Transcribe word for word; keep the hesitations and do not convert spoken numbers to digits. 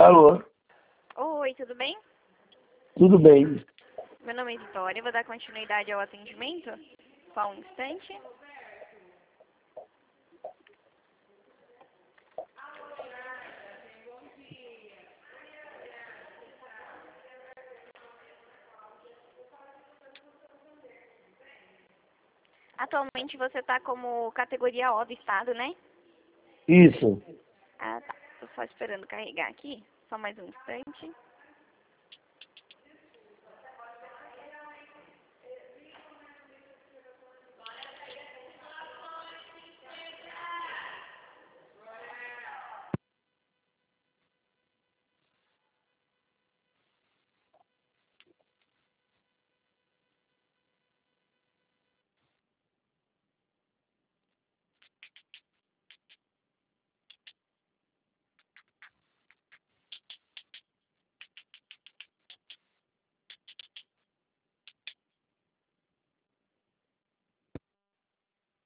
Alô? Oi, tudo bem? Tudo bem? Meu nome é Vitória, vou dar continuidade ao atendimento. Só um instante. Atualmente você está como categoria O do estado, né? Isso. Ah, tá. Tô só esperando carregar aqui. Só mais um instante.